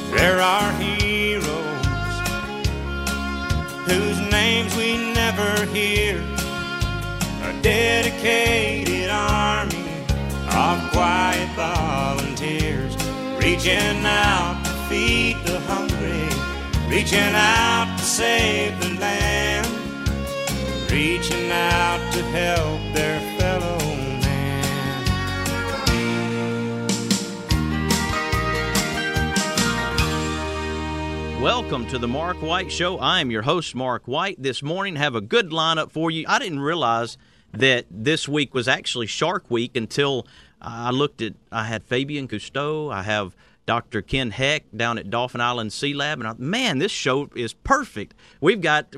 There are heroes whose names we never hear, a dedicated army of quiet volunteers, reaching out to feed the hungry, reaching out to save the land, reaching out to help their fellow man. Welcome to the Mark White Show. I'm your host, Mark White. This morning, have a good lineup for you. I didn't realize that this week was actually Shark Week until I had Fabian Cousteau, I have Dr. Ken Heck down at Dauphin Island Sea Lab, and man, this show is perfect. We've got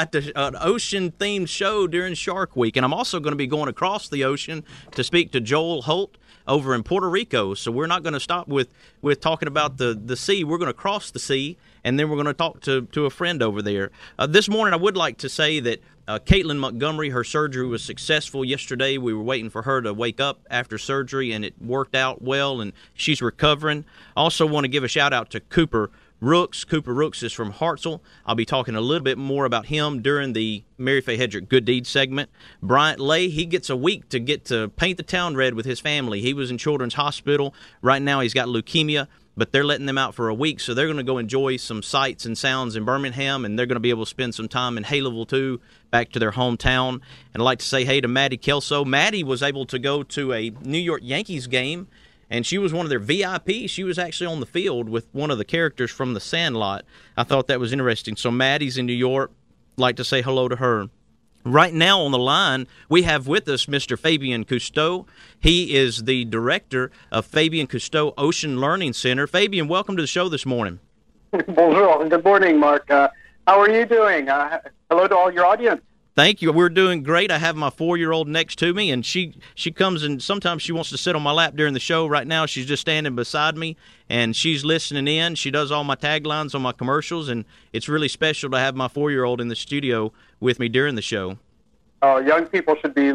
an ocean-themed show during Shark Week, and I'm also going to be going across the ocean to speak to Joel Holt over in Puerto Rico. So we're not going to stop with talking about the sea. We're going to cross the sea, and then we're going to talk to a friend over there. This morning, I would like to say that Caitlin Montgomery, her surgery was successful yesterday. We were waiting for her to wake up after surgery, and it worked out well, and she's recovering. I also want to give a shout-out to Cooper Rooks. Cooper Rooks is from Hartselle. I'll be talking a little bit more about him during the Mary Faye Hedrick Good Deeds segment. Bryant Lay, he gets a week to get to paint the town red with his family. He was in Children's Hospital. Right now he's got leukemia, but they're letting them out for a week, so they're going to go enjoy some sights and sounds in Birmingham, and they're going to be able to spend some time in Haleyville, too, back to their hometown. And I'd like to say hey to Maddie Kelso. Maddie was able to go to a New York Yankees game, and she was one of their VIPs. She was actually on the field with one of the characters from The Sandlot. I thought that was interesting. So Maddie's in New York. I'd like to say hello to her. Right now on the line, we have with us Mr. Fabian Cousteau. He is the director of Fabian Cousteau Ocean Learning Center. Fabian, welcome to the show this morning. Bonjour. Good morning, Mark. How are you doing? Hello to all your audience. Thank you. We're doing great. I have my 4-year-old next to me, and she comes and sometimes she wants to sit on my lap during the show. Right now, she's just standing beside me, and she's listening in. She does all my taglines on my commercials, and it's really special to have my 4-year-old in the studio with me during the show. Oh, young people should be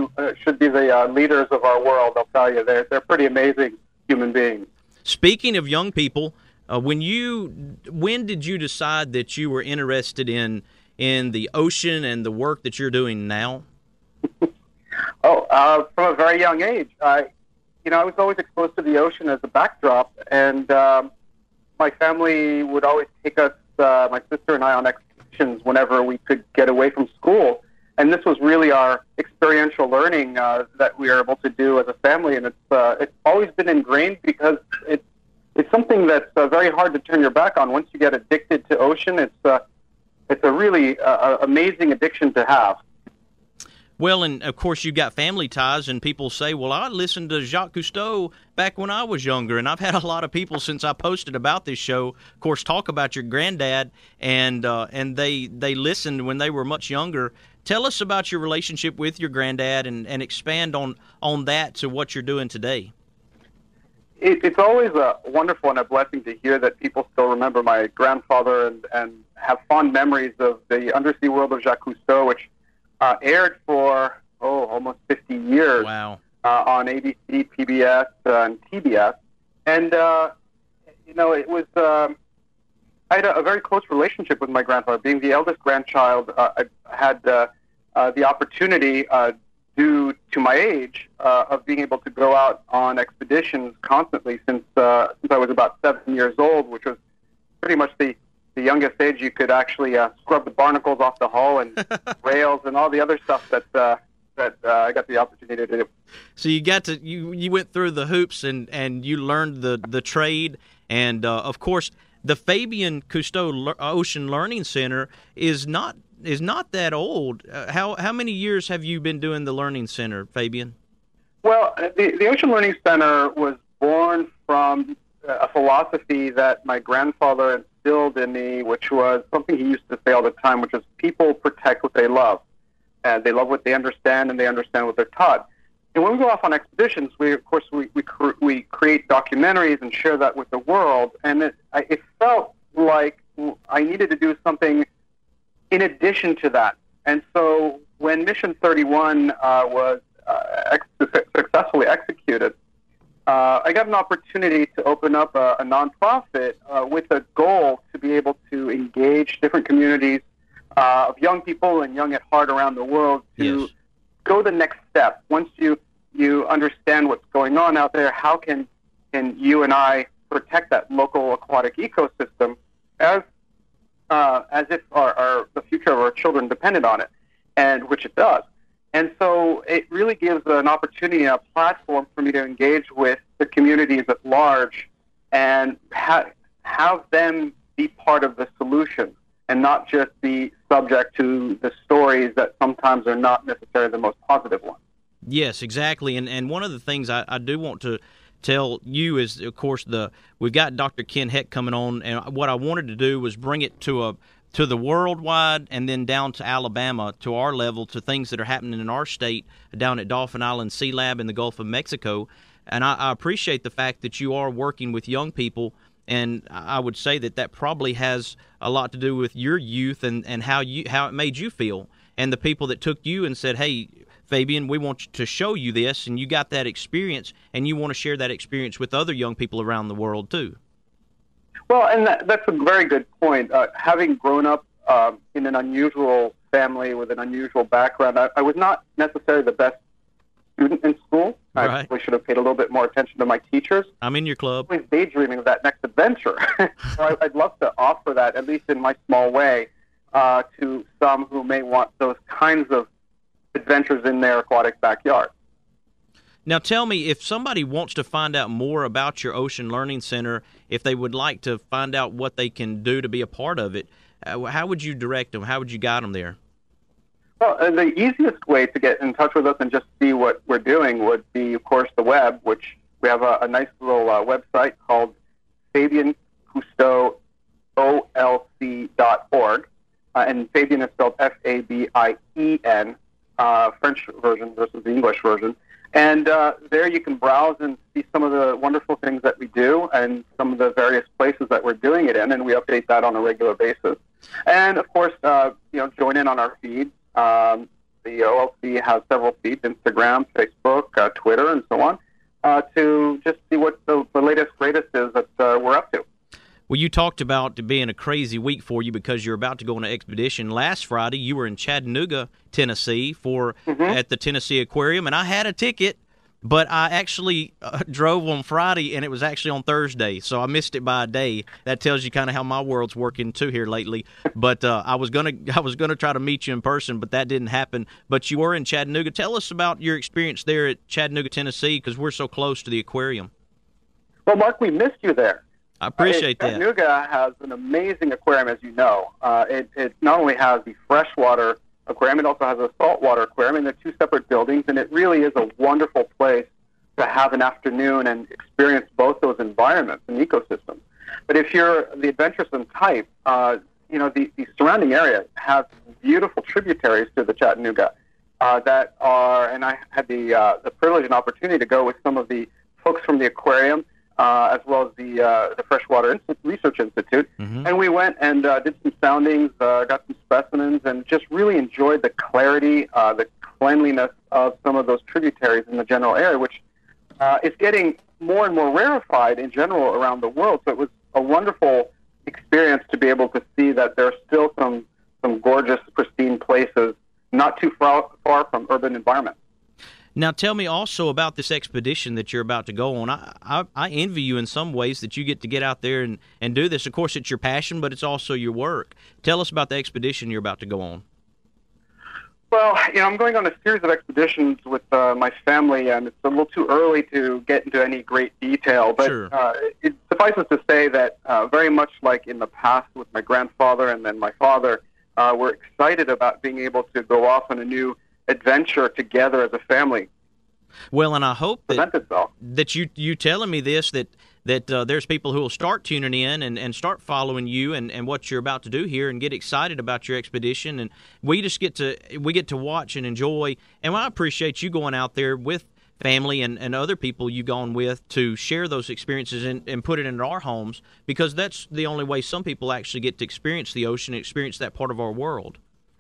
the leaders of our world. I'll tell you, they're pretty amazing human beings. Speaking of young people, when did you decide that you were interested in the ocean and the work that you're doing now? From a very young age. I was always exposed to the ocean as a backdrop, and my family would always take us, my sister and I, on expeditions whenever we could get away from school. And this was really our experiential learning that we were able to do as a family, and it's always been ingrained because it's something that's very hard to turn your back on. Once you get addicted to ocean, it's a really amazing addiction to have. Well, and of course you got family ties, and people say, well, I listened to Jacques Cousteau back when I was younger, and I've had a lot of people since I posted about this show, of course, talk about your granddad, and they listened when they were much younger. Tell us about your relationship with your granddad and expand on that to what you're doing today. It's always wonderful and a blessing to hear that people still remember my grandfather and have fond memories of the undersea world of Jacques Cousteau, which aired for almost 50 years. Wow. On ABC, PBS, and TBS. And, it was... I had a very close relationship with my grandfather. Being the eldest grandchild, I had the opportunity, due to my age, of being able to go out on expeditions constantly since I was about 7 years old, which was pretty much the youngest age you could actually scrub the barnacles off the hull and rails and all the other stuff that I got the opportunity to do. So you went through the hoops and you learned the trade, and of course the Fabian Cousteau Ocean Learning Center is not that old. How many years have you been doing the Learning Center, Fabian? Well, the Ocean Learning Center was born from a philosophy that my grandfather instilled in me, which was something he used to say all the time, which is people protect what they love. And they love what they understand, and they understand what they're taught. And when we go off on expeditions, we create documentaries and share that with the world. And it felt like I needed to do something in addition to that. And so when Mission 31 was successfully executed, I got an opportunity to open up a nonprofit with a goal to be able to engage different communities of young people and young at heart around the world to go the next step. Once you understand what's going on out there, how can you and I protect that local aquatic ecosystem as if the future of our children depended on it, and which it does. And so it really gives an opportunity, a platform for me to engage with the communities at large and have them be part of the solution and not just be subject to the stories that sometimes are not necessarily the most positive ones. Yes, exactly. And one of the things I do want to tell you is, of course, we've got Dr. Ken Heck coming on, and what I wanted to do was bring it to the worldwide and then down to Alabama, to our level, to things that are happening in our state down at Dauphin Island Sea Lab in the Gulf of Mexico. And I appreciate the fact that you are working with young people, and I would say that probably has a lot to do with your youth and how it made you feel, and the people that took you and said, hey, Fabian, we want to show you this, and you got that experience, and you want to share that experience with other young people around the world too. Well, and that's a very good point. Having grown up in an unusual family with an unusual background, I was not necessarily the best student in school. Right. I probably should have paid a little bit more attention to my teachers. I'm in your club. I was daydreaming of that next adventure. So I'd love to offer that, at least in my small way, to some who may want those kinds of adventures in their aquatic backyard. Now tell me, if somebody wants to find out more about your Ocean Learning Center, if they would like to find out what they can do to be a part of it, how would you direct them? How would you guide them there? Well, the easiest way to get in touch with us and just see what we're doing would be, of course, the web, which we have a nice little website called FabienCousteauOLC.org. And Fabian is spelled Fabien, French version versus the English version. And there you can browse and see some of the wonderful things that we do and some of the various places that we're doing it in, and we update that on a regular basis. And, of course, join in on our feed. The OLC has several feeds, Instagram, Facebook, Twitter, and so on, to just see what the latest, greatest is that we're up to. Well, you talked about it being a crazy week for you because you're about to go on an expedition. Last Friday, you were in Chattanooga, Tennessee, at the Tennessee Aquarium, and I had a ticket, but I actually drove on Friday, and it was actually on Thursday, so I missed it by a day. That tells you kind of how my world's working too here lately. But I was gonna try to meet you in person, but that didn't happen. But you were in Chattanooga. Tell us about your experience there at Chattanooga, Tennessee, because we're so close to the aquarium. Well, Mark, we missed you there. I appreciate that. Chattanooga has an amazing aquarium, as you know. It not only has the freshwater aquarium, it also has a saltwater aquarium, and they're two separate buildings, and it really is a wonderful place to have an afternoon and experience both those environments and ecosystems. But if you're the adventuresome type, the surrounding area has beautiful tributaries to the Chattanooga that are, and I had the privilege and opportunity to go with some of the folks from the aquarium, as well as the Freshwater Research Institute. Mm-hmm. And we went and did some soundings, got some specimens, and just really enjoyed the clarity, the cleanliness of some of those tributaries in the general area, which is getting more and more rarefied in general around the world. So it was a wonderful experience to be able to see that there are still some gorgeous, pristine places not too far from urban environments. Now, tell me also about this expedition that you're about to go on. I envy you in some ways that you get out there and do this. Of course, it's your passion, but it's also your work. Tell us about the expedition you're about to go on. Well, I'm going on a series of expeditions with my family, and it's a little too early to get into any great detail. But sure. It suffices to say that very much like in the past with my grandfather and then my father, we're excited about being able to go off on a new adventure together as a family. Well, and I hope that you telling me this, that there's people who will start tuning in and start following you and what you're about to do here and get excited about your expedition. And we get to watch and enjoy. And I appreciate you going out there with family and other people you've gone with to share those experiences and put it into our homes, because that's the only way some people actually get to experience the ocean and experience that part of our world.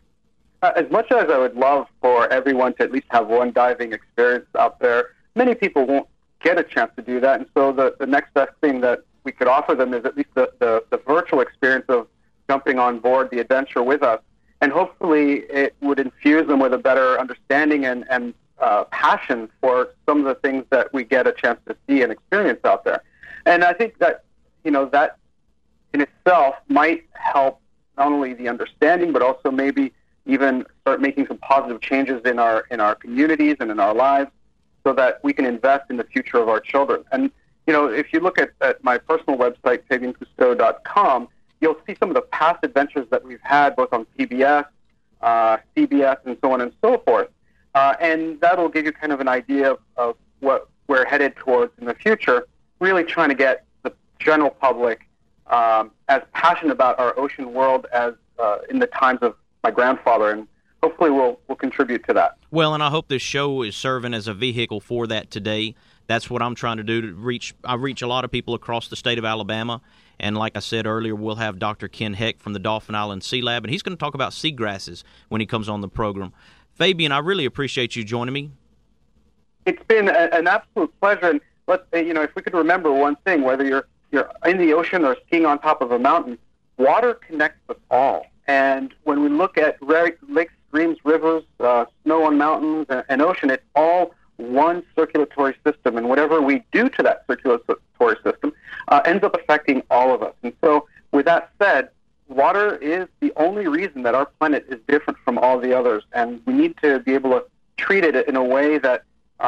As much as I would love for everyone to at least have one diving experience out there, many people won't get a chance to do that. And so the next best thing that we could offer them is at least the virtual experience of jumping on board the adventure with us. And hopefully it would infuse them with a better understanding and passion for some of the things that we get a chance to see and experience out there. And I think that, that in itself might help not only the understanding, but also maybe even start making some positive changes in our communities and in our lives so that we can invest in the future of our children. And, if you look at my personal website, FabianCousteau.com, you'll see some of the past adventures that we've had both on PBS, CBS, and so on and so forth. And that'll give you kind of an idea of what we're headed towards in the future, really trying to get the general public as passionate about our ocean world as in the times of my grandfather, and hopefully we'll contribute to that. Well, and I hope this show is serving as a vehicle for that today. That's what I'm trying to do to reach. I reach a lot of people across the state of Alabama, and like I said earlier, we'll have Dr. Ken Heck from the Dauphin Island Sea Lab, and he's going to talk about seagrasses when he comes on the program. Fabian, I really appreciate you joining me. It's been an absolute pleasure, and if we could remember one thing, whether you're in the ocean or skiing on top of a mountain, water connects us all. And when we look at lakes, streams, rivers, snow on mountains, and ocean, it's all one circulatory system. And whatever we do to that circulatory system ends up affecting all of us. And so with that said, water is the only reason that our planet is different from all the others. And we need to be able to treat it in a way that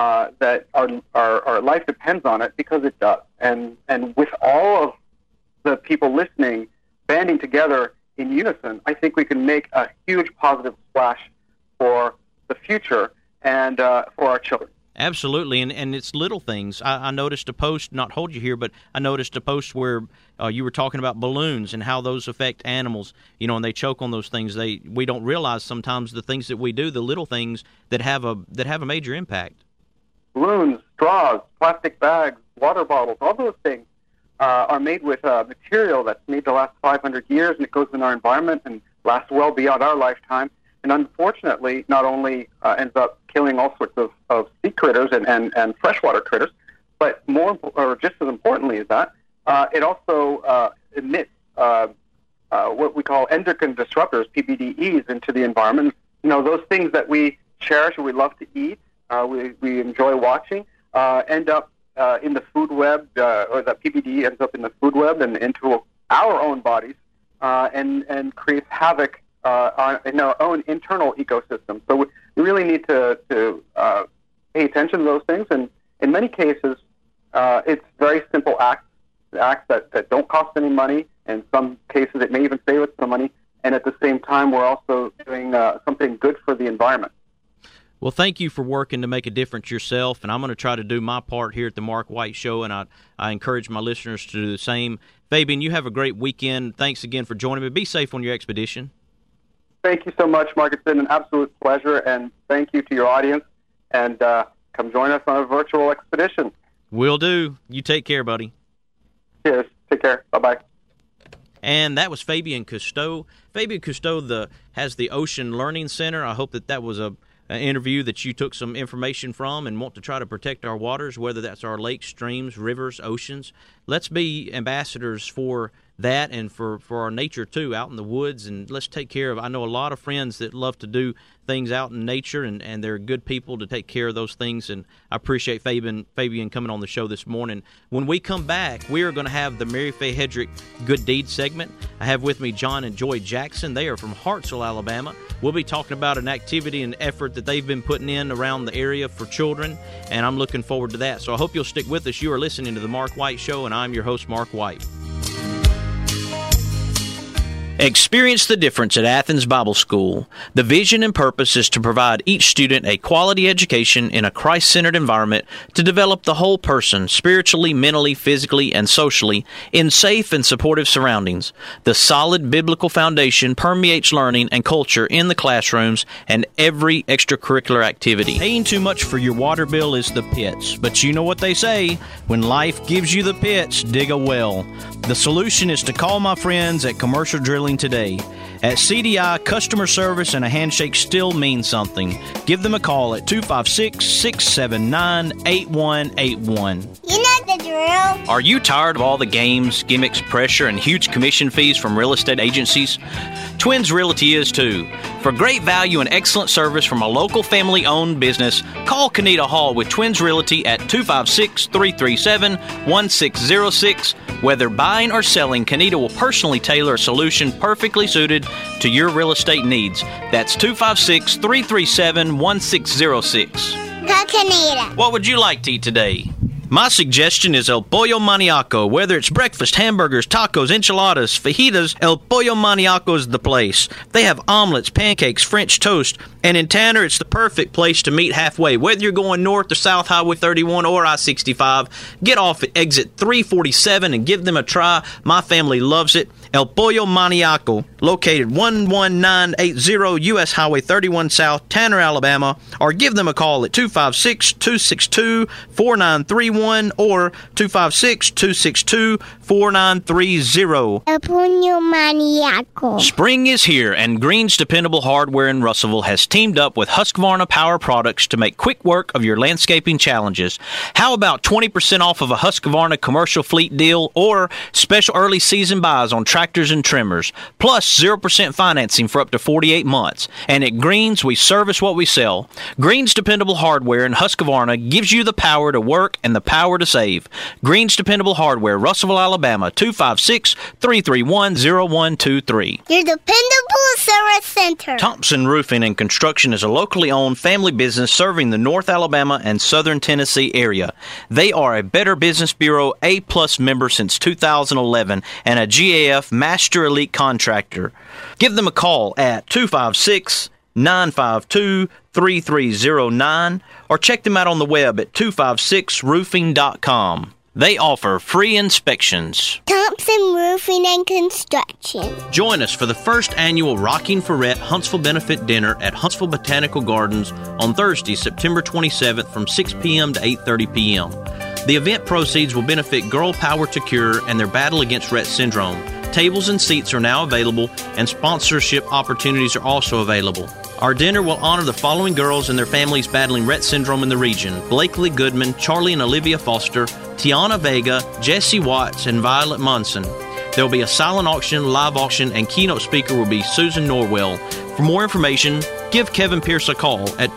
our life depends on it, because it does. And with all of the people listening, banding together in unison, I think we can make a huge positive splash for the future and for our children. Absolutely, and it's little things. I noticed a post, not hold you here, but I noticed a post where you were talking about balloons and how those affect animals, and they choke on those things. We don't realize sometimes the things that we do, the little things that have a major impact. Balloons, straws, plastic bags, water bottles, all those things are made with material that's made to last 500 years, and it goes in our environment and lasts well beyond our lifetime. And unfortunately, not only ends up killing all sorts of sea critters and freshwater critters, but just as importantly as that, it also emits what we call endocrine disruptors, PBDEs, into the environment. Those things that we cherish and we love to eat, we enjoy watching, end up in the food web, or that PBDE ends up in the food web and into our own bodies, and creates havoc in our own internal ecosystem. So we really need to pay attention to those things. And in many cases, it's very simple acts that don't cost any money. In some cases, it may even save us some money. And at the same time, we're also doing something good for the environment. Well, thank you for working to make a difference yourself, and I'm going to try to do my part here at the Mark White Show, and I encourage my listeners to do the same. Fabian, you have a great weekend. Thanks again for joining me. Be safe on your expedition. Thank you so much, Mark. It's been an absolute pleasure, and thank you to your audience, and come join us on a virtual expedition. Will do. You take care, buddy. Cheers. Take care. Bye-bye. And that was Fabian Cousteau. Fabian Cousteau has the Ocean Learning Center. I hope that was an interview that you took some information from and want to try to protect our waters, whether that's our lakes, streams, rivers, oceans. Let's be ambassadors for that and for our nature, too, out in the woods. And let's take care of, I know a lot of friends that love to do things out in nature, and they're good people to take care of those things. And I appreciate Fabian coming on the show this morning. When we come back, we are going to have the Mary Faye Hedrick Good Deed segment. I have with me John and Joy Jackson. They are from Hartselle, Alabama. We'll be talking about an activity and effort that they've been putting in around the area for children, and I'm looking forward to that. So I hope you'll stick with us. You are listening to The Mark White Show, and I'm your host, Mark White. Experience the difference at Athens Bible School. The vision and purpose is to provide each student a quality education in a Christ-centered environment to develop the whole person spiritually, mentally, physically, and socially in safe and supportive surroundings. The solid biblical foundation permeates learning and culture in the classrooms and every extracurricular activity. Paying too much for your water bill is the pits, but you know what they say, when life gives you the pits, dig a well. The solution is to call my friends at Commercial Drilling feeling today. At CDI, customer service and a handshake still mean something. Give them a call at 256-679-8181. You know the drill. Are you tired of all the games, gimmicks, pressure, and huge commission fees from real estate agencies? Twins Realty is too. For great value and excellent service from a local family-owned business, call Kenita Hall with Twins Realty at 256-337-1606. Whether buying or selling, Kenita will personally tailor a solution perfectly suited to your real estate needs. That's 256-337-1606. Call Kenita. What would you like to eat today? My suggestion is El Pollo Maniaco. Whether it's breakfast, hamburgers, tacos, enchiladas, fajitas, El Pollo Maniaco is the place. They have omelets, pancakes, French toast, and in Tanner, it's the perfect place to meet halfway. Whether you're going north or south Highway 31 or I-65, get off at exit 347 and give them a try. My family loves it. El Pollo Maniaco, located 11980 U.S. Highway 31 South, Tanner, Alabama, or give them a call at 256-262-4931 or 256-262-4930. El Pollo Maniaco. Spring is here, and Green's Dependable Hardware in Russellville has teamed up with Husqvarna Power Products to make quick work of your landscaping challenges. How about 20% off of a Husqvarna commercial fleet deal or special early season buys on tractors and trimmers, plus 0% financing for up to 48 months. And at Green's, we service what we sell. Green's Dependable Hardware in Husqvarna gives you the power to work and the power to save. Green's Dependable Hardware, Russellville, Alabama, 256-331-0123. Your dependable service center. Thompson Roofing and Construction is a locally owned family business serving the North Alabama and Southern Tennessee area. They are a Better Business Bureau A-plus member since 2011 and a GAF Master Elite Contractor. Give them a call at 256-952-3309 or check them out on the web at 256roofing.com. They offer free inspections. Thompson Roofing and Construction. Join us for the first annual Rocking Ferret Huntsville Benefit Dinner at Huntsville Botanical Gardens on Thursday, September 27th from 6 p.m. to 8:30 p.m. The event proceeds will benefit Girl Power to Cure and their battle against Rett syndrome. Tables and seats are now available, and sponsorship opportunities are also available. Our dinner will honor the following girls and their families battling Rett syndrome in the region: Blakely Goodman, Charlie and Olivia Foster, Tiana Vega, Jesse Watts, and Violet Munson. There will be a silent auction, live auction, and keynote speaker will be Susan Norwell. For more information, give Kevin Pierce a call at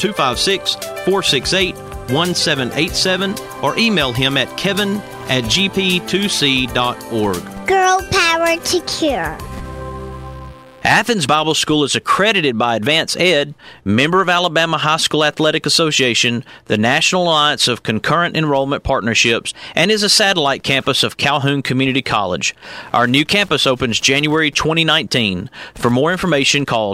256-468-1787 or email him at kevin@gp2c.org. Girl Power to Cure. Athens Bible School is accredited by Advance Ed, member of Alabama High School Athletic Association, the National Alliance of Concurrent Enrollment Partnerships, and is a satellite campus of Calhoun Community College. Our new campus opens January 2019. For more information, call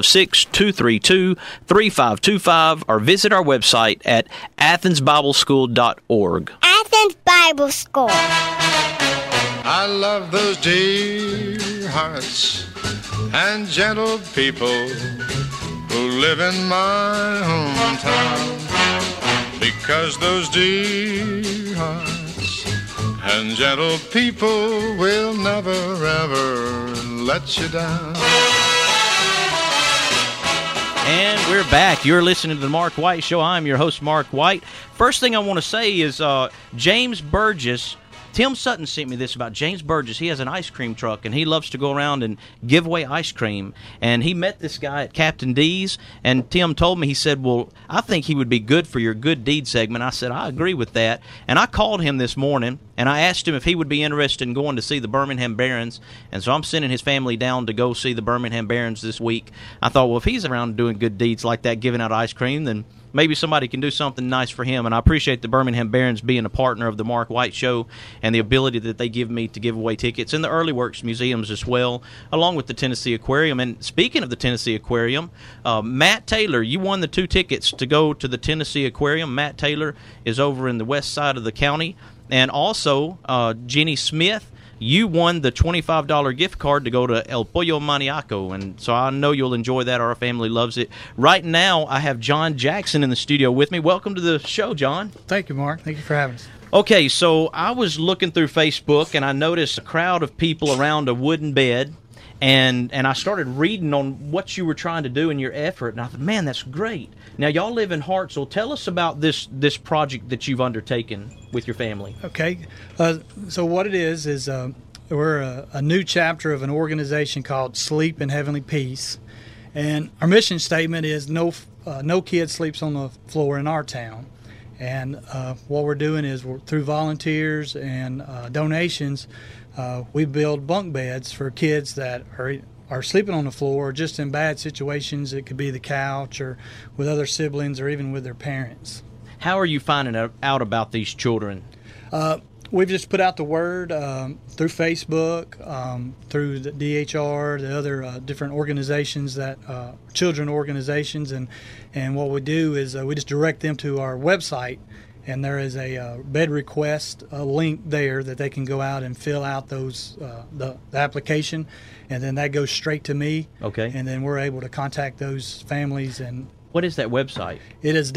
256-232-3525 or visit our website at athensbibleschool.org. Athens Bible School. I love those dear hearts and gentle people who live in my hometown, because those dear hearts and gentle people will never ever let you down. And we're back. You're listening to the Mark White Show. I'm your host, Mark White. First thing I want to say is James Burgess. Tim Sutton sent me this about James Burgess. He has an ice cream truck, and he loves to go around and give away ice cream. And he met this guy at Captain D's, and Tim told me, he said, well, I think he would be good for your Good Deed segment. I said, I agree with that. And I called him this morning, and I asked him if he would be interested in going to see the Birmingham Barons. And so I'm sending his family down to go see the Birmingham Barons this week. I thought, well, if he's around doing good deeds like that, giving out ice cream, then maybe somebody can do something nice for him. And I appreciate the Birmingham Barons being a partner of the Mark White Show and the ability that they give me to give away tickets, and the Early Works Museums as well, along with the Tennessee Aquarium. And speaking of the Tennessee Aquarium, Matt Taylor, you won the 2 tickets to go to the Tennessee Aquarium. Matt Taylor is over in the west side of the county. And also, Jenny Smith, you won the $25 gift card to go to El Pollo Maniaco, and so I know you'll enjoy that. Our family loves it. Right now, I have John Jackson in the studio with me. Welcome to the show, John. Thank you, Mark. Thank you for having us. Okay, so I was looking through Facebook, and I noticed a crowd of people around a wooden bed, And I started reading on what you were trying to do in your effort, and I thought, man, that's great. Now, y'all live in Hartselle. Tell us about this project that you've undertaken with your family. Okay. So what it is we're a new chapter of an organization called Sleep in Heavenly Peace. And our mission statement is no kid sleeps on the floor in our town. And what we're doing is through volunteers and donations, we build bunk beds for kids that are sleeping on the floor or just in bad situations. It could be the couch or with other siblings or even with their parents. How are you finding out about these children? We've just put out the word through Facebook, through the DHR, the other different organizations, that children organizations, and what we do is we just direct them to our website, and there is a bed request link there that they can go out and fill out those the application, and then that goes straight to me. Okay. And then we're able to contact those families. And what is that website? It is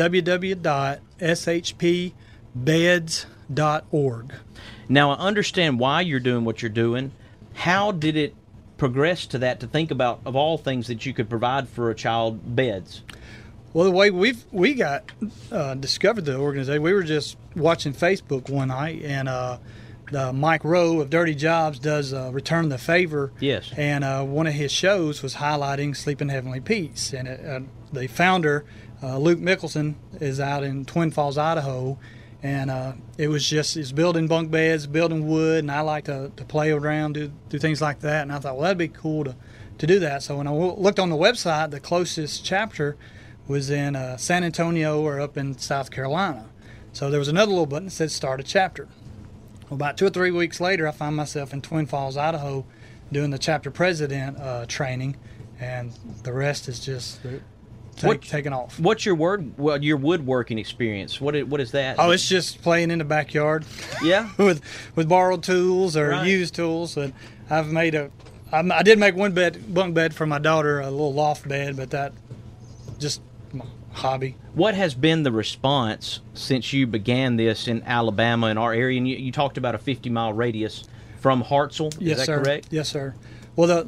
www.shpbeds.org. Now, I understand why you're doing what you're doing. How did it progress to that, to think about, of all things, that you could provide for a child, beds? Well, the way we got discovered the organization, we were just watching Facebook one night, and Mike Rowe of Dirty Jobs does Return the Favor. Yes. And one of his shows was highlighting Sleep in Heavenly Peace. And the founder, Luke Mickelson, is out in Twin Falls, Idaho. And it's building bunk beds, building wood, and I like to play around, do things like that. And I thought, well, that'd be cool to do that. So when I looked on the website, the closest chapter was in San Antonio or up in South Carolina. So there was another little button that said Start a Chapter. Well, about 2 or 3 weeks later, I found myself in Twin Falls, Idaho, doing the chapter president training, and the rest is just taking off. What's your woodworking experience? What is that? Oh, it's just playing in the backyard. Yeah. with borrowed tools or used tools. And I've made I did make one bunk bed for my daughter, a little loft bed, but that just my hobby. What has been the response since you began this in Alabama, in our area? And you talked about a 50-mile radius from Hartselle. Yes, is that sir. correct? Yes, sir. Well,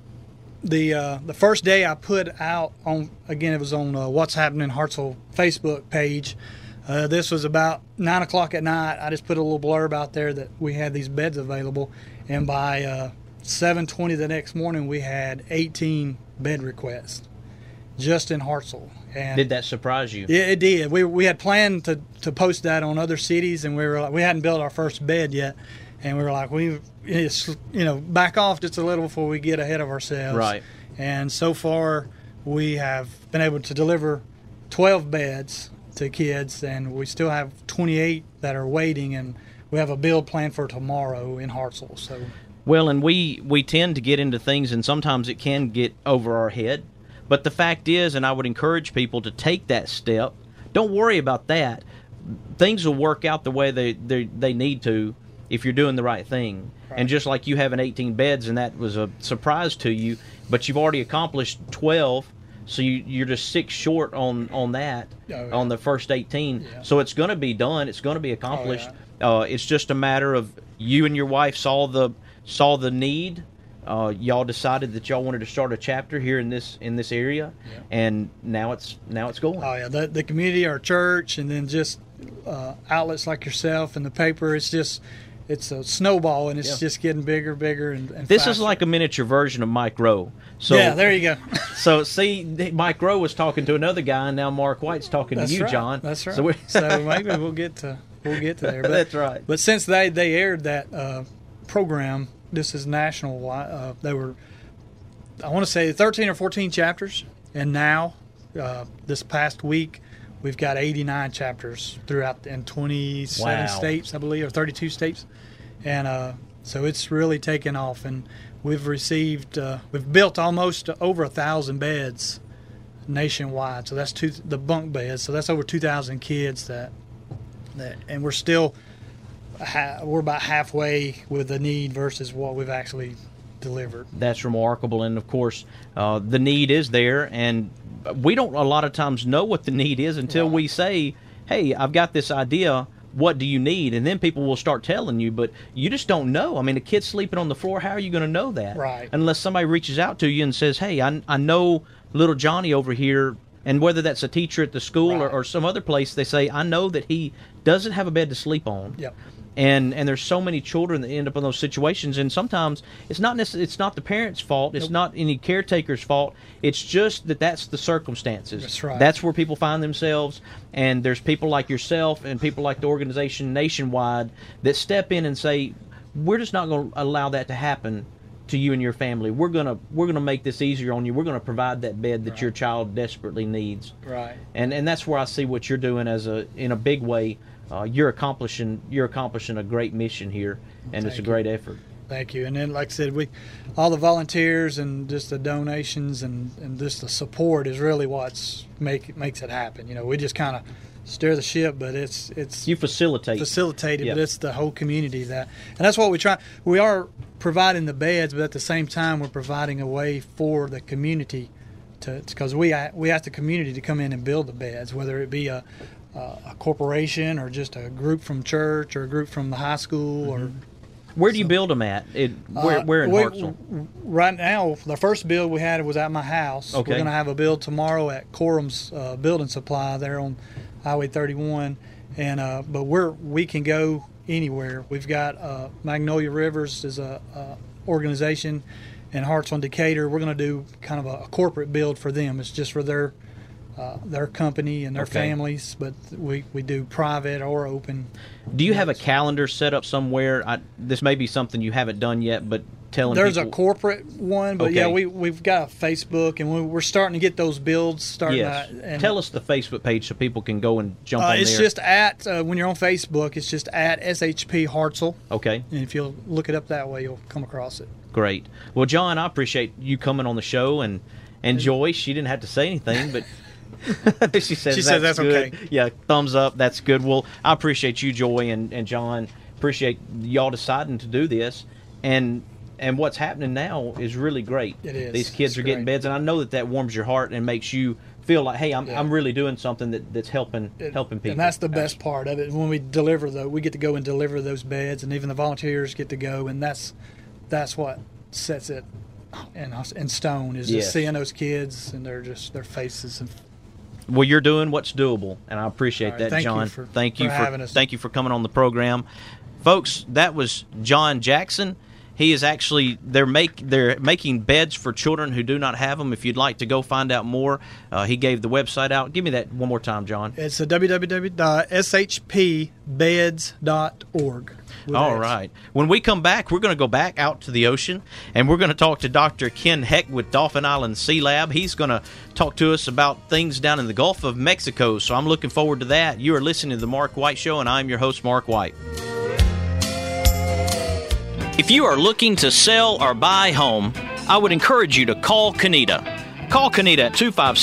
the first day I put out on, again, it was on What's Happening Hartselle Facebook page. This was about 9 o'clock at night. I just put a little blurb out there that we had these beds available, and by 7:20 the next morning we had 18 bed requests just in Hartselle. And did that surprise you? Yeah, it did. We had planned to post that on other cities, and we hadn't built our first bed yet, and we were like, back off just a little before we get ahead of ourselves. Right. And so far, we have been able to deliver 12 beds to kids, and we still have 28 that are waiting, and we have a build plan for tomorrow in Hartselle. So. Well, and we tend to get into things, and sometimes it can get over our head. But the fact is, and I would encourage people to take that step. Don't worry about that. Things will work out the way they need to if you're doing the right thing. Right. And just like you having 18 beds, and that was a surprise to you, but you've already accomplished 12, so you're just 6 short on that, on the first 18. Yeah. So it's going to be done. It's going to be accomplished. Oh, yeah. It's just a matter of you and your wife saw the need. Y'all decided that y'all wanted to start a chapter here in this area, and now it's going. Oh yeah, the community, our church, and then just outlets like yourself and the paper. It's a snowball, and it's just getting bigger, and this faster. Is like a miniature version of Mike Rowe. So yeah, there you go. So see, Mike Rowe was talking to another guy, and now Mark White's talking to you, right. John. That's right. So maybe we'll get to there. But, that's right. But since they aired that program. This is national. They were, I want to say, 13 or 14 chapters, and now this past week we've got 89 chapters throughout in 27 states, I believe, or 32 states, and so it's really taken off. And we've built almost over 1,000 beds nationwide. So that's the bunk beds. So that's over 2,000 kids that, and we're still. We're about halfway with the need versus what we've actually delivered. That's remarkable, and of course, the need is there, and we don't a lot of times know what the need is until we say, "Hey, I've got this idea. what do you need? And then people will start telling you, but you just don't know. I mean, a kid's sleeping on the floor. How are you going to know that? Right. Unless somebody reaches out to you and says, hey, I know little Johnny over here, and whether that's a teacher at the school or some other place, they say, I know that he doesn't have a bed to sleep on. Yep. And there's so many children that end up in those situations, and sometimes it's not the parents' fault. It's not any caretaker's fault. It's just that's the circumstances. That's right. That's where people find themselves, and there's people like yourself and people like the organization Nationwide that step in and say, we're just not going to allow that to happen to you and your family. We're gonna make this easier on you. We're gonna provide that bed that your child desperately needs. Right. And that's where I see what you're doing in a big way. You're accomplishing a great mission here, and it's a great effort. Thank you. And then, like I said, all the volunteers and just the donations and just the support is really what's makes it happen. You know, we just kind of steer the ship, but it's you facilitate it, but it's the whole community and that's what we try. We are providing the beds, but at the same time we're providing a way for the community because we ask the community to come in and build the beds, whether it be a corporation or just a group from church or a group from the high school. Or where do you build them at? Where in Hartselle? Right now, the first build we had was at my house. Okay. We're going to have a build tomorrow at Corum's Building Supply there on Highway 31, and but we can go anywhere. We've got Magnolia Rivers is a organization in Hartselle and Decatur. We're going to do kind of a corporate build for them. It's just for their company and their families, but we do private or open. Do you have a calendar set up somewhere? This may be something you haven't done yet, but there's a corporate one, but we've got a Facebook, and we're starting to get those builds starting. Yes. Tell us the Facebook page so people can go and jump on it's there. Just at when you're on Facebook, it's just at SHP Hartselle. Okay. And if you'll look it up that way, you'll come across it. Great. Well, John, I appreciate you coming on the show, and Joyce, she didn't have to say anything, but she says that's good. Okay. Yeah, thumbs up. That's good. Well, I appreciate you, Joy, and John. Appreciate y'all deciding to do this, and what's happening now is really great. It is. These kids are getting beds, and I know that warms your heart and makes you feel like, hey, I'm really doing something that's helping people. And that's the best part of it. When we deliver we get to go and deliver those beds, and even the volunteers get to go, and that's what sets it in stone is just seeing those kids and their faces. And well, you're doing what's doable, and I appreciate that, John. Thank you for coming on the program, folks. That was John Jackson. He is actually they're making beds for children who do not have them. If you'd like to go find out more, he gave the website out. Give me that one more time, John. It's www.shpbeds.org. All right. When we come back, we're going to go back out to the ocean, and we're going to talk to Dr. Ken Heck with Dauphin Island Sea Lab. He's going to talk to us about things down in the Gulf of Mexico, so I'm looking forward to that. You are listening to The Mark White Show, and I'm your host, Mark White. If you are looking to sell or buy home, I would encourage you to call Kenita. Call Kenita at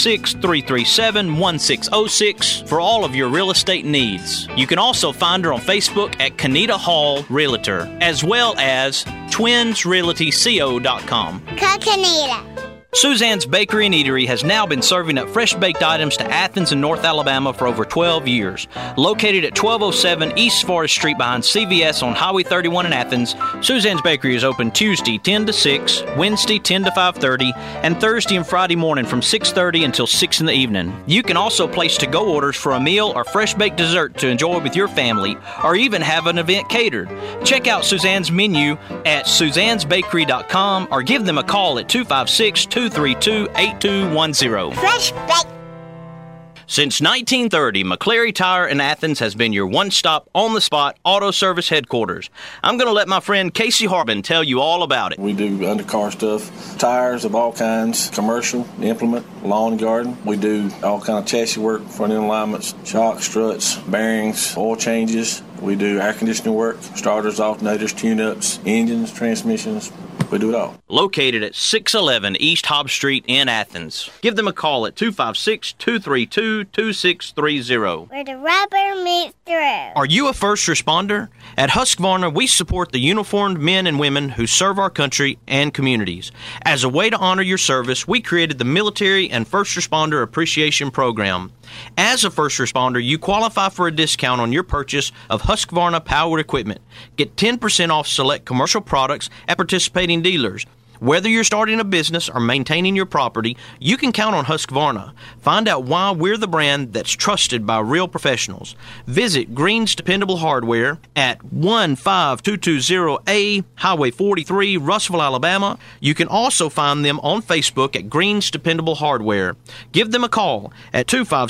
256-337-1606 for all of your real estate needs. You can also find her on Facebook at Kenita Hall Realtor, as well as twinsrealtyco.com. Call Kenita. Suzanne's Bakery and Eatery has now been serving up fresh baked items to Athens and North Alabama for over 12 years. Located at 1207 East Forest Street behind CVS on Highway 31 in Athens, Suzanne's Bakery is open Tuesday 10 to 6, Wednesday 10 to 5:30, and Thursday and Friday morning from 6:30 until 6 in the evening. You can also place to-go orders for a meal or fresh baked dessert to enjoy with your family, or even have an event catered. Check out Suzanne's menu at suzannesbakery.com or give them a call at 256-232-8210. Fresh baked. Since 1930, McCleary Tire in Athens has been your one-stop, on-the-spot auto service headquarters. I'm going to let my friend Casey Harbin tell you all about it. We do undercar stuff, tires of all kinds, commercial, implement, lawn and garden. We do all kind of chassis work, front end alignments, shocks, struts, bearings, oil changes. We do air conditioning work, starters, alternators, tune-ups, engines, transmissions, We do it all. Located at 611 East Hobbs Street in Athens. Give them a call at 256-232-2630. Where the rubber meets the road. Are you a first responder? At Husqvarna, we support the uniformed men and women who serve our country and communities. As a way to honor your service, we created the Military and First Responder Appreciation Program. As a first responder, you qualify for a discount on your purchase of Husqvarna powered equipment. Get 10% off select commercial products at participating dealers. Whether you're starting a business or maintaining your property, you can count on Husqvarna. Find out why we're the brand that's trusted by real professionals. Visit Green's Dependable Hardware at 15220A Highway 43, Russellville, Alabama. You can also find them on Facebook at Green's Dependable Hardware. Give them a call at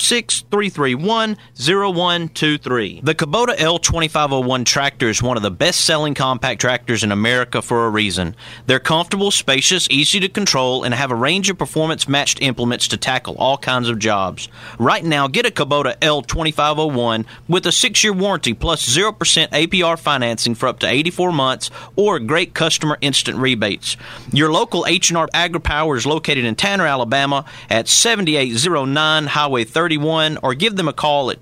256-331-0123. The Kubota L2501 tractor is one of the best-selling compact tractors in America for a reason. They're comfortable, spacious, easy to control, and have a range of performance-matched implements to tackle all kinds of jobs. Right now, get a Kubota L2501 with a 6-year warranty plus 0% APR financing for up to 84 months or great customer instant rebates. Your local H&R AgriPower is located in Tanner, Alabama at 7809 Highway 31, or give them a call at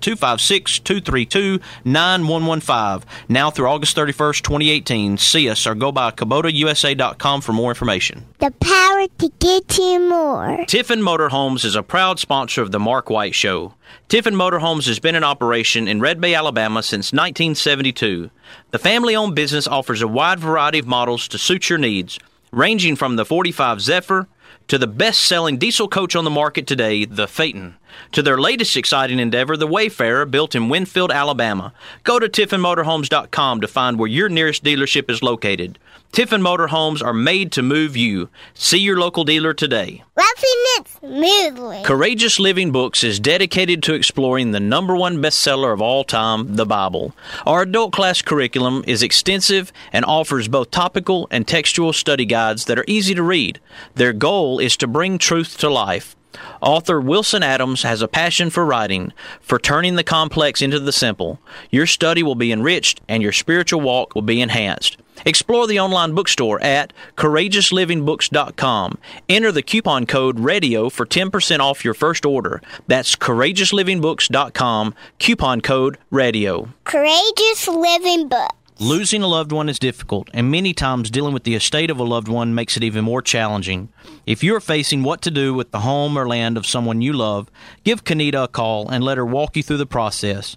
256-232-9115. Now through August 31st, 2018, see us or go by KubotaUSA.com for more information. The power to get you more. Tiffin Motorhomes is a proud sponsor of the Mark White Show. Tiffin Motorhomes has been in operation in Red Bay, Alabama since 1972. The family-owned business offers a wide variety of models to suit your needs, ranging from the 45 Zephyr to the best-selling diesel coach on the market today, the Phaeton, to their latest exciting endeavor, the Wayfarer, built in Winfield, Alabama. Go to TiffinMotorhomes.com to find where your nearest dealership is located. Tiffin Motorhomes are made to move you. See your local dealer today. Roughing it smoothly. Courageous Living Books is dedicated to exploring the #1 bestseller of all time, the Bible. Our adult class curriculum is extensive and offers both topical and textual study guides that are easy to read. Their goal is to bring truth to life. Author Wilson Adams has a passion for writing, for turning the complex into the simple. Your study will be enriched and your spiritual walk will be enhanced. Explore the online bookstore at CourageousLivingBooks.com. Enter the coupon code RADIO for 10% off your first order. That's CourageousLivingBooks.com, coupon code RADIO. Courageous Living Books. Losing a loved one is difficult, and many times dealing with the estate of a loved one makes it even more challenging. If you're facing what to do with the home or land of someone you love, give Kenita a call and let her walk you through the process.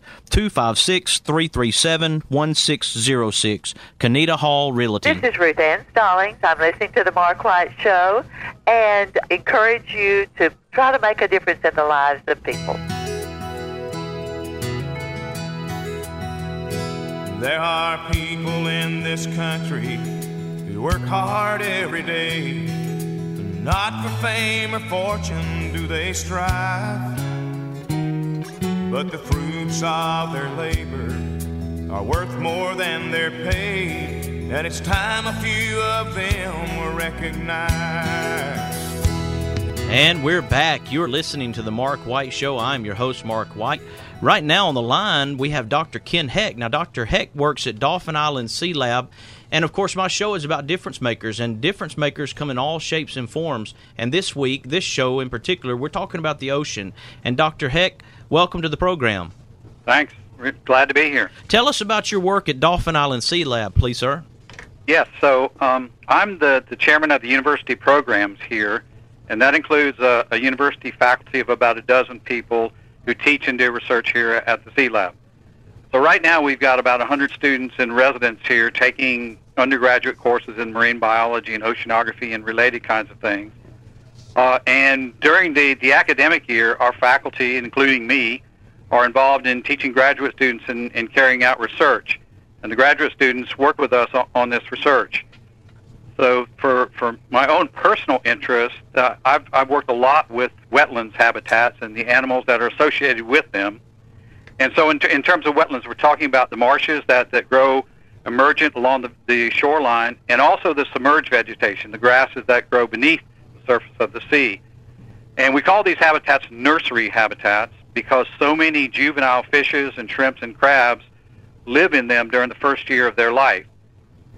256-337-1606. Kenita Hall Realty. This is Ruth Ann Stallings. I'm listening to the Mark White Show and encourage you to try to make a difference in the lives of people. There are people in this country who work hard every day. Not for fame or fortune do they strive, but the fruits of their labor are worth more than they're paid, and it's time a few of them were recognized. And we're back. You're listening to the Mark White Show. I'm your host, Mark White. Right now on the line, we have Dr. Ken Heck. Now, Dr. Heck works at Dauphin Island Sea Lab. And, of course, my show is about difference makers, and difference makers come in all shapes and forms. And this week, this show in particular, we're talking about the ocean. And, Dr. Heck, welcome to the program. Thanks. We're glad to be here. Tell us about your work at Dauphin Island Sea Lab, please, sir. Yes, so I'm the chairman of the university programs here, and that includes a university faculty of about a dozen people who teach and do research here at the Sea Lab. So right now we've got about 100 students in residence here taking undergraduate courses in marine biology and oceanography and related kinds of things. And during the academic year, our faculty, including me, are involved in teaching graduate students in carrying out research. And the graduate students work with us on this research. So for my own personal interest, I've worked a lot with wetlands habitats and the animals that are associated with them. And so in terms of wetlands, we're talking about the marshes that grow emergent along the shoreline, and also the submerged vegetation, the grasses that grow beneath the surface of the sea. And we call these habitats nursery habitats because so many juvenile fishes and shrimps and crabs live in them during the first year of their life.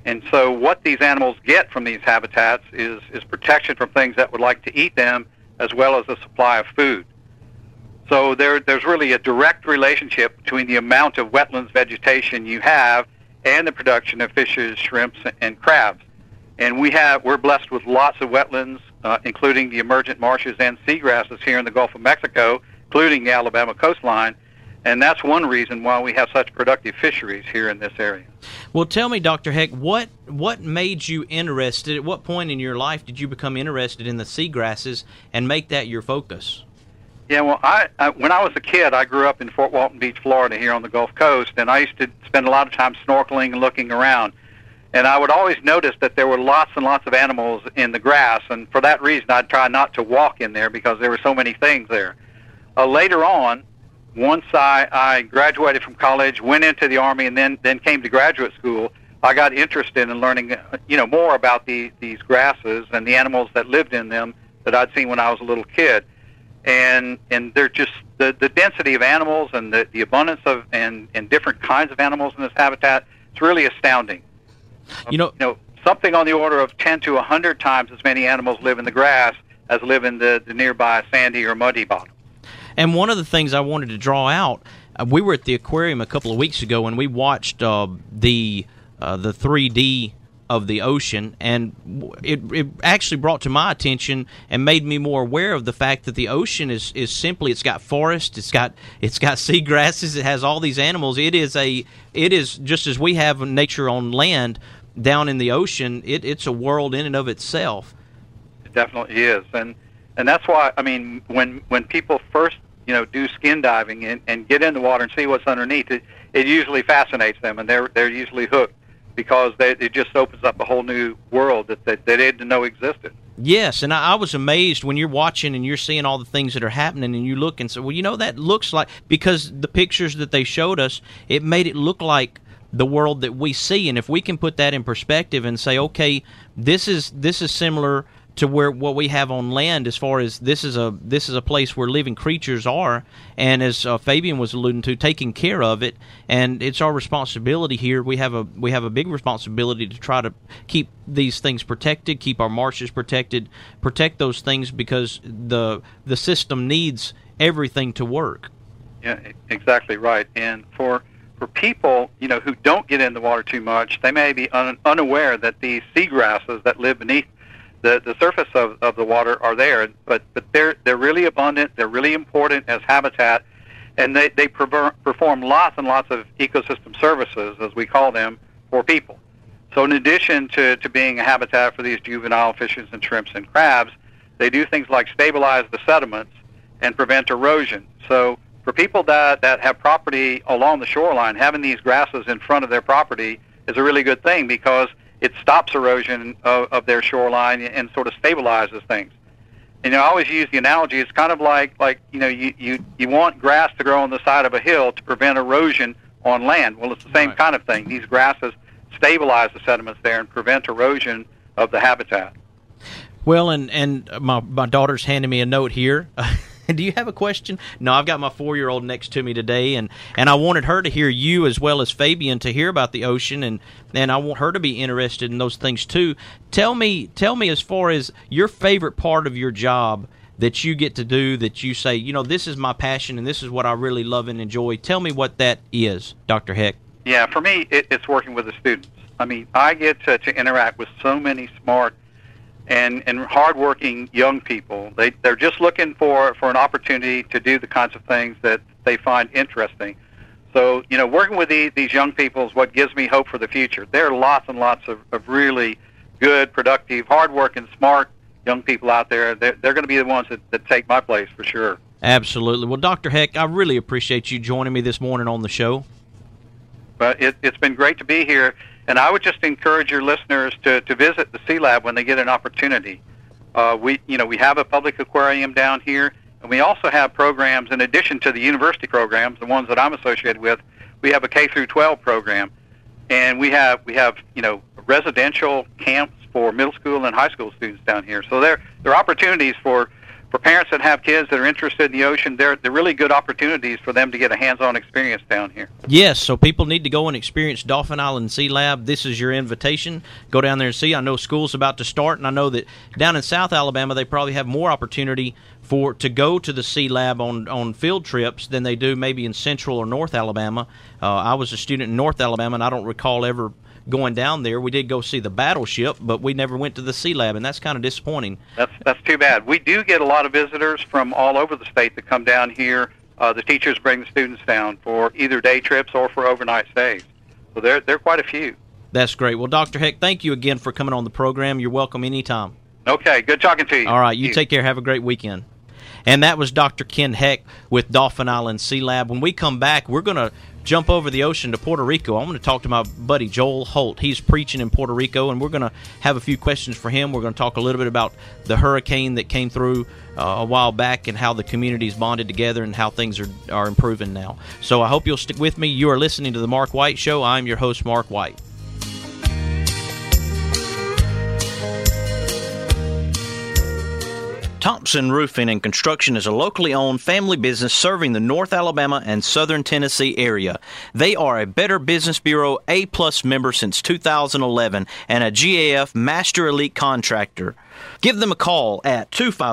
And so what these animals get from these habitats is protection from things that would like to eat them, as well as a supply of food. So there's really a direct relationship between the amount of wetlands vegetation you have and the production of fishes, shrimps, and crabs. And we're blessed with lots of wetlands, including the emergent marshes and seagrasses here in the Gulf of Mexico, including the Alabama coastline. And that's one reason why we have such productive fisheries here in this area. Well, tell me, Dr. Heck, what made you interested? At what point in your life did you become interested in the seagrasses and make that your focus? Yeah, well, when I was a kid, I grew up in Fort Walton Beach, Florida, here on the Gulf Coast, and I used to spend a lot of time snorkeling and looking around. And I would always notice that there were lots and lots of animals in the grass, and for that reason, I'd try not to walk in there because there were so many things there. Later on, once I graduated from college, went into the Army, and then came to graduate school, I got interested in learning, more about these grasses and the animals that lived in them that I'd seen when I was a little kid. And they're just the density of animals and the abundance of and different kinds of animals in this habitat. It's really astounding. Something on the order of 10 to 100 times as many animals live in the grass as live in the nearby sandy or muddy bottom. And one of the things I wanted to draw out, we were at the aquarium a couple of weeks ago and we watched the 3D of the ocean, and it actually brought to my attention and made me more aware of the fact that the ocean is simply, it's got forests, it's got seagrasses, it has all these animals. It is just as we have nature on land, down in the ocean, it's a world in and of itself. It definitely is, and that's why, I mean, when people first do skin diving and get in the water and see what's underneath, it usually fascinates them, and they're usually hooked, because it just opens up a whole new world that they didn't know existed. Yes, and I was amazed when you're watching and you're seeing all the things that are happening, and you look and say, well, that looks like, because the pictures that they showed us, it made it look like the world that we see. And if we can put that in perspective and say, okay, this is similar to what we have on land, as far as this is a place where living creatures are, and as Fabian was alluding to, taking care of it, and it's our responsibility here. We have a big responsibility to try to keep these things protected, keep our marshes protected, protect those things, because the system needs everything to work. Yeah, exactly right. And for people who don't get in the water too much, they may be unaware that these seagrasses that live beneath the surface of the water are there, but they're really abundant. They're really important as habitat, and they perform lots and lots of ecosystem services, as we call them, for people. So in addition to being a habitat for these juvenile fishes and shrimps and crabs, they do things like stabilize the sediments and prevent erosion. So for people that have property along the shoreline, having these grasses in front of their property is a really good thing, because it stops erosion of their shoreline and sort of stabilizes things. And I always use the analogy, it's kind of like you want grass to grow on the side of a hill to prevent erosion on land. Well, it's the same kind of thing. These grasses stabilize the sediments there and prevent erosion of the habitat. Well, and my daughter's handing me a note here. Do you have a question? No, I've got my 4-year-old next to me today, and I wanted her to hear you as well as Fabian to hear about the ocean, and I want her to be interested in those things too. Tell me as far as your favorite part of your job that you get to do, that you say, this is my passion and this is what I really love and enjoy. Tell me what that is, Dr. Heck. Yeah, for me, it's working with the students. I mean, I get to interact with so many smart and hardworking young people. They're just looking for an opportunity to do the kinds of things that they find interesting. So, working with these young people is what gives me hope for the future. There are lots and lots of really good, productive, hardworking, smart young people out there. They're going to be the ones that take my place for sure. Absolutely. Well, Dr. Heck, I really appreciate you joining me this morning on the show. But it's been great to be here. And I would just encourage your listeners to visit the Sea Lab when they get an opportunity. We have a public aquarium down here, and we also have programs in addition to the university programs, the ones that I'm associated with. We have a K through 12 program, and we have residential camps for middle school and high school students down here. So there are opportunities for for parents that have kids that are interested in the ocean, they're really good opportunities for them to get a hands-on experience down here. Yes, so people need to go and experience Dauphin Island Sea Lab. This is your invitation. Go down there and see. I know school's about to start, and I know that down in South Alabama they probably have more opportunity to go to the Sea Lab on field trips than they do maybe in Central or North Alabama. I was a student in North Alabama, and I don't recall ever going down there. We did go see the battleship, but we never went to the Sea Lab, and that's kind of disappointing. That's too bad. We do get a lot of visitors from all over the state that come down here. The teachers bring the students down for either day trips or for overnight stays. So there are quite a few. That's great. Well, Dr. Heck, thank you again for coming on the program. You're welcome anytime. Okay, good talking to you. All right, you take care. Have a great weekend. And that was Dr. Ken Heck with Dauphin Island Sea Lab. When we come back, we're going to jump over the ocean to Puerto Rico. I'm going to talk to my buddy Joel Holt. He's preaching in Puerto Rico, and we're going to have a few questions for him. We're going to talk a little bit about the hurricane that came through a while back and how the community's bonded together and how things are improving now. So I hope you'll stick with me. You are listening to The Mark White Show. I'm your host, Mark White. Thompson Roofing and Construction is a locally owned family business serving the North Alabama and Southern Tennessee area. They are a Better Business Bureau A-plus member since 2011 and a GAF Master Elite Contractor. Give them a call at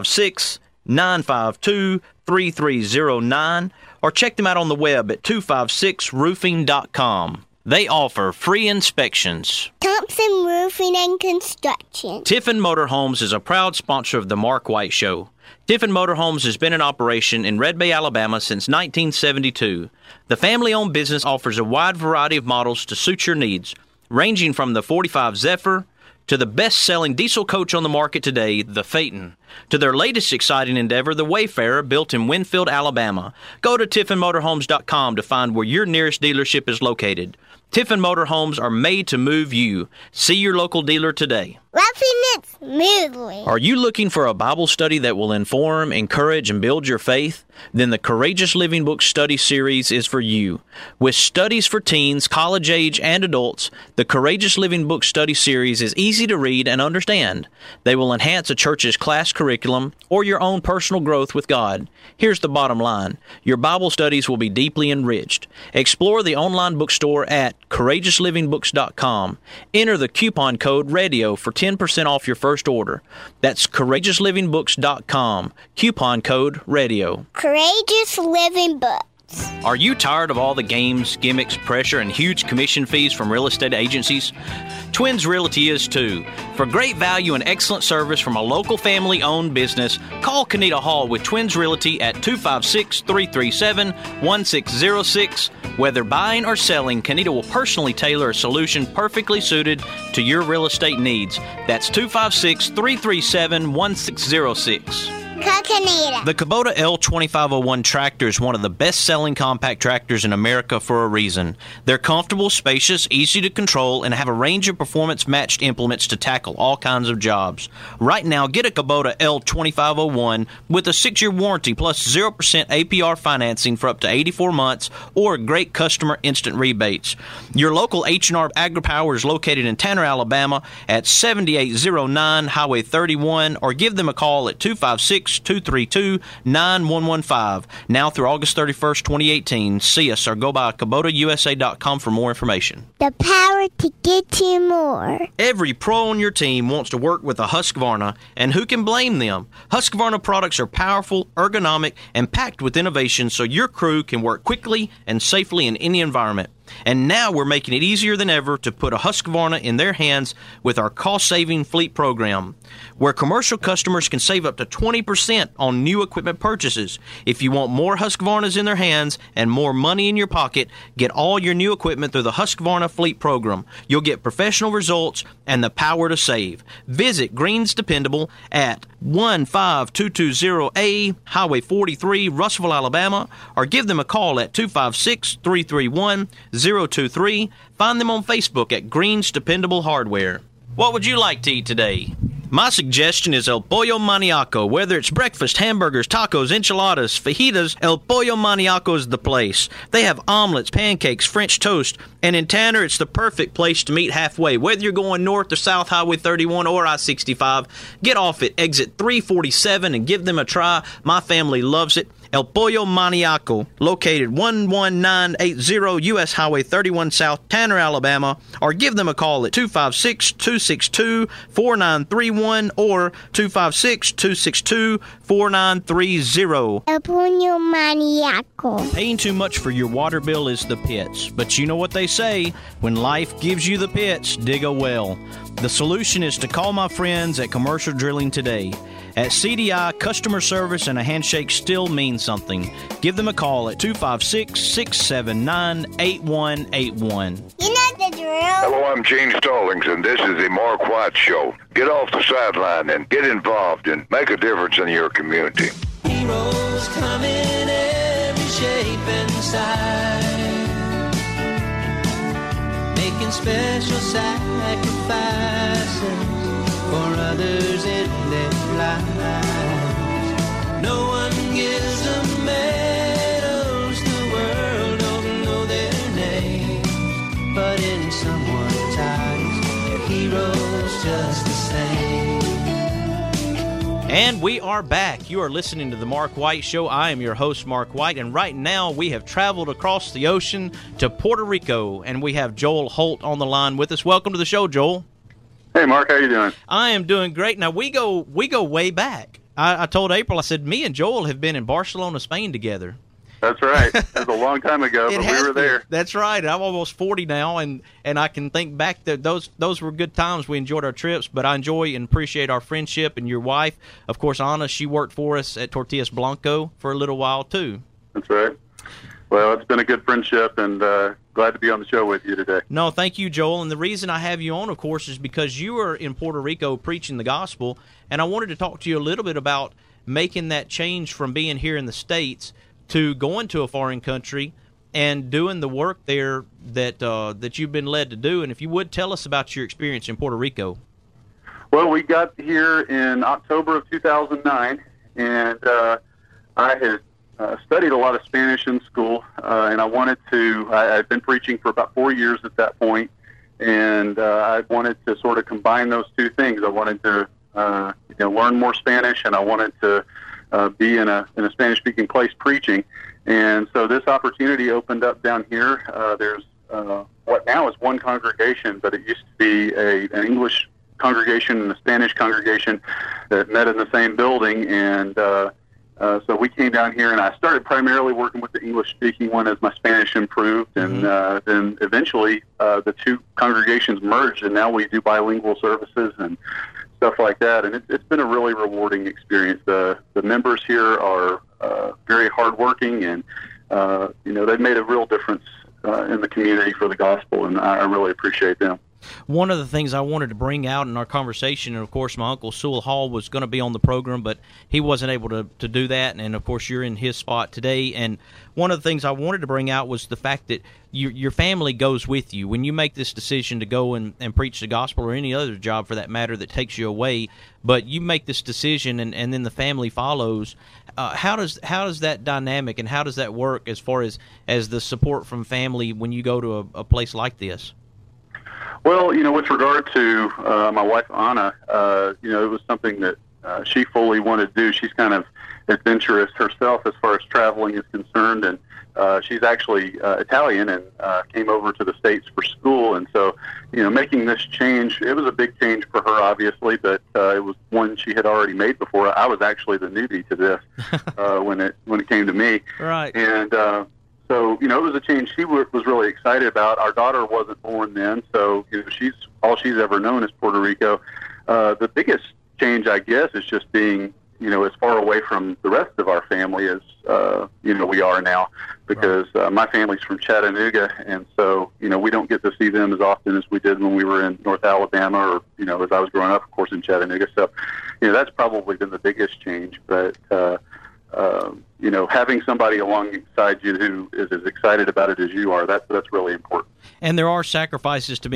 256-952-3309 or check them out on the web at 256roofing.com. They offer free inspections. Thompson Roofing and Construction. Tiffin Motorhomes is a proud sponsor of the Mark White Show. Tiffin Motorhomes has been in operation in Red Bay, Alabama since 1972. The family-owned business offers a wide variety of models to suit your needs, ranging from the 45 Zephyr to the best-selling diesel coach on the market today, the Phaeton, to their latest exciting endeavor, the Wayfarer, built in Winfield, Alabama. Go to TiffinMotorhomes.com to find where your nearest dealership is located. Tiffin Motorhomes are made to move you. See your local dealer today. Roughing it smoothly. Are you looking for a Bible study that will inform, encourage, and build your faith? Then the Courageous Living Book Study Series is for you. With studies for teens, college age, and adults, the Courageous Living Book Study Series is easy to read and understand. They will enhance a church's class curriculum or your own personal growth with God. Here's the bottom line. Your Bible studies will be deeply enriched. Explore the online bookstore at CourageousLivingBooks.com. Enter the coupon code RADIO for 10% off your first order. That's CourageousLivingBooks.com. Coupon code RADIO. Courageous Living Books. Are you tired of all the games, gimmicks, pressure, and huge commission fees from real estate agencies? Twins Realty is too. For great value and excellent service from a local family-owned business, call Kenita Hall with Twins Realty at 256-337-1606. Whether buying or selling, Kenita will personally tailor a solution perfectly suited to your real estate needs. That's 256-337-1606. Kenita. The Kubota L2501 tractor is one of the best-selling compact tractors in America for a reason. They're comfortable, spacious, easy to control, and have a range of performance-matched implements to tackle all kinds of jobs. Right now, get a Kubota L2501 with a 6-year warranty plus 0% APR financing for up to 84 months or great customer instant rebates. Your local H&R AgriPower is located in Tanner, Alabama at 7809 Highway 31, or give them a call at 256-232-9115. Now through August 31st, 2018. See us or go by KubotaUSA.com for more information. The power to get you more. Every pro on your team wants to work with a Husqvarna, and who can blame them? Husqvarna products are powerful, ergonomic, and packed with innovation so your crew can work quickly and safely in any environment. And now we're making it easier than ever to put a Husqvarna in their hands with our cost-saving fleet program, where commercial customers can save up to 20% on new equipment purchases. If you want more Husqvarnas in their hands and more money in your pocket, get all your new equipment through the Husqvarna fleet program. You'll get professional results and the power to save. Visit Green's Dependable at 15220A Highway 43, Russellville, Alabama, or give them a call at 256-331-023. Find them on Facebook at Green's Dependable Hardware. What would you like to eat today? My suggestion is El Pollo Maniaco. Whether it's breakfast, hamburgers, tacos, enchiladas, fajitas, El Pollo Maniaco is the place. They have omelets, pancakes, French toast, and in Tanner, it's the perfect place to meet halfway. Whether you're going north or south Highway 31 or I-65, get off at exit 347 and give them a try. My family loves it. El Pollo Maniaco, located 11980 U.S. Highway 31 South, Tanner, Alabama, or give them a call at 256-262-4931 or 256-262-4930. El Pollo Maniaco. Paying too much for your water bill is the pits, but you know what they say, when life gives you the pits, dig a well. The solution is to call my friends at Commercial Drilling today. At CDI, customer service and a handshake still means something. Give them a call at 256-679-8181. You know the drill. Hello, I'm Gene Stallings, and this is the Mark White Show. Get off the sideline and get involved and make a difference in your community. Heroes come in every shape and size, making special sacrifices for others in their lives. No one gives them medals, the world don't know their names, but in someone's eyes, they're heroes just the same. And we are back. You are listening to The Mark White Show. I am your host, Mark White, and right now we have traveled across the ocean to Puerto Rico, and we have Joel Holt on the line with us. Welcome to the show, Joel. Hey, Mark, how you doing? I am doing great. Now, we go way back. I told April, I said, me and Joel have been in Barcelona, Spain together. That's right. That was a long time ago, but we were there. That's right. I'm almost 40 now, and I can think back that those were good times. We enjoyed our trips, but I enjoy and appreciate our friendship. And your wife, of course, Ana, she worked for us at Tortillas Blanco for a little while, too. That's right. Well, it's been a good friendship, and glad to be on the show with you today. No, thank you, Joel. And the reason I have you on, of course, is because you were in Puerto Rico preaching the gospel, and I wanted to talk to you a little bit about making that change from being here in the States to going to a foreign country and doing the work there that you've been led to do. And if you would, tell us about your experience in Puerto Rico. Well, we got here in October of 2009, and I had studied a lot of Spanish in school, and I wanted to, I'd been preaching for about 4 years at that point, and I wanted to sort of combine those two things. I wanted to learn more Spanish, and I wanted to be in a Spanish-speaking place preaching. And so this opportunity opened up down here. There's what now is one congregation, but it used to be an English congregation and a Spanish congregation that met in the same building. And so we came down here, and I started primarily working with the English-speaking one as my Spanish improved. And then eventually the two congregations merged, and now we do bilingual services and stuff like that, and it's been a really rewarding experience. The members here are very hardworking, and they've made a real difference in the community for the gospel, and I really appreciate them. One of the things I wanted to bring out in our conversation, and of course my Uncle Sewell Hall was going to be on the program, but he wasn't able to do that, and of course you're in his spot today. And one of the things I wanted to bring out was the fact that your family goes with you. When you make this decision to go and preach the gospel, or any other job for that matter that takes you away, but you make this decision and then the family follows, how does that dynamic and how does that work as far as the support from family when you go to a place like this? Well, with regard to my wife, Ana, it was something that she fully wanted to do. She's kind of adventurous herself as far as traveling is concerned, and she's actually Italian and came over to the States for school. And so, making this change, it was a big change for her, obviously, but it was one she had already made before. I was actually the newbie to this when it came to me. Right. And so, it was a change she was really excited about. Our daughter wasn't born then, so she's ever known is Puerto Rico. The biggest change, I guess, is just being, as far away from the rest of our family as, we are now, because my family's from Chattanooga, and so, we don't get to see them as often as we did when we were in North Alabama or, as I was growing up, of course, in Chattanooga. So, that's probably been the biggest change, but having somebody alongside you who is as excited about it as you are, that's really important. And there are sacrifices to be